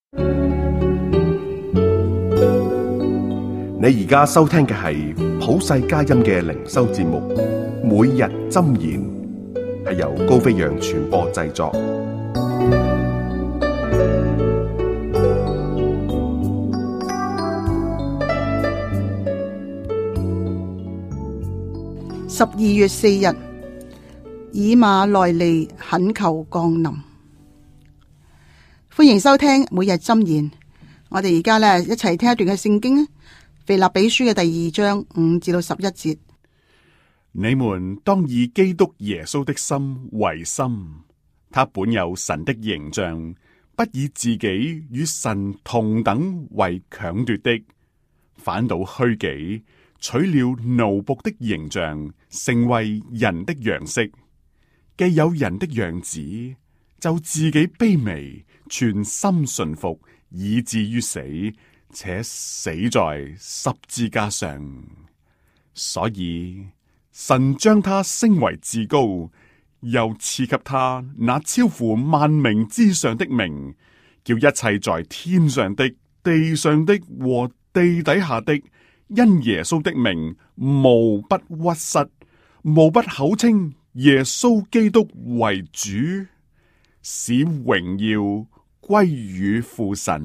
你而家收聽嘅係普世佳音嘅靈修節目，每日箴言，係由高飛揚傳播製作。 12月4日，以馬內利懇求降臨。歡迎收聽每日箴言。我哋而家一齊聽一段嘅聖經，腓立比書嘅第2章5至11節。 你們當以基督耶穌的心為心，他本有神的形象，不以自己與神同等為強奪的，反倒虛己，取了奴僕的形象，成為人的樣式。既有人的樣子，就自己卑微，全心順服，以至於死，且死在十字架上。所以神將他升為至高，又賜給他那超乎萬名之上的名，叫一切在天上的、地上的和地底下的，因耶穌的名，無不屈膝，無不口稱耶穌基督為主，使榮耀歸於父神。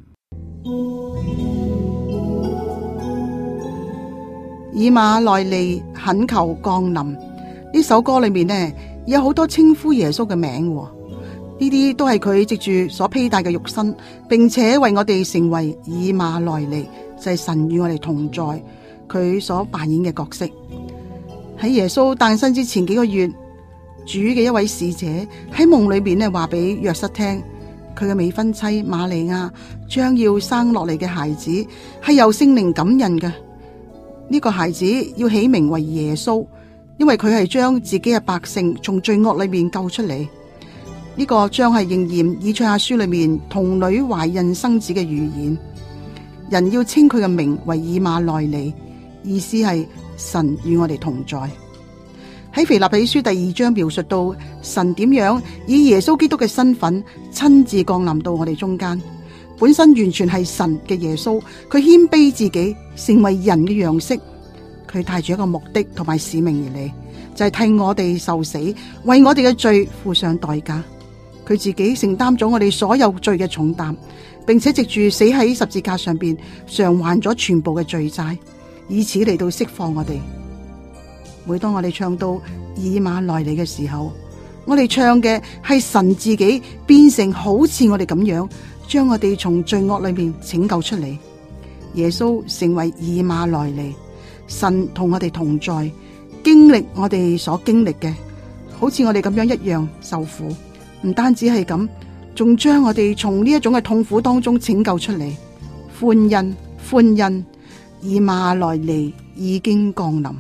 以馬內利懇求降臨，呢首歌裏面有好多稱呼耶穌嘅名，呢啲都係佢藉住所披戴嘅肉身，並且為我哋成為以馬內利，就係神與我哋同在，佢所扮演嘅角色。喺耶穌誕生之前幾個月，主嘅一位使者喺夢裏面話俾約瑟聽，佢嘅未婚妻瑪利亞將要生落嚟嘅孩子係由聖靈感孕嘅。呢個孩子要起名為耶穌，因為佢係將自己嘅百姓從罪惡裏面救出嚟。呢個將係應驗以賽亞書裏面童女懷孕生子嘅預言。人要稱佢嘅名為以馬內利，意思係神與我哋同在。喺腓立比書第2章描述到神點樣以耶穌基督嘅身份親自降臨到我哋中間。本身完全係神嘅耶穌，佢謙卑自己，成為人嘅樣式。佢帶住一個目的同埋使命而嚟，就係替我哋受死，為我哋嘅罪付上代價。佢自己承擔咗我哋所有罪嘅重擔，並且藉住死喺十字架上邊償還咗全部嘅罪債，以此嚟到釋放我哋。每當我哋唱到以馬內利嘅時候，我哋唱嘅係神自己變成好似我哋咁樣，將我哋從罪惡裏面拯救出嚟。耶穌成為以馬內利，神同我哋同在，經歷我哋所經歷嘅，好似我哋咁樣一樣受苦。唔單止係咁，仲將我哋從呢一種嘅痛苦當中拯救出嚟。歡欣歡欣，以馬內利已經降臨。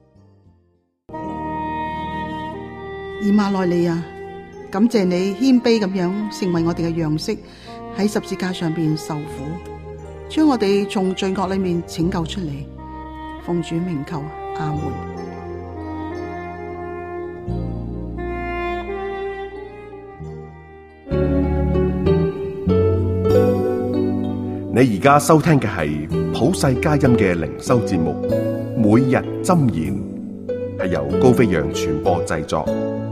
以馬內利啊，感謝你謙卑咁樣成為我哋嘅樣式，喺十字架上邊受苦，將我哋從罪惡裏面拯救出嚟。奉主名求，阿門。 你而家收聽嘅係普世佳音嘅靈修節目，每日箴言，係由高飛揚傳播製作。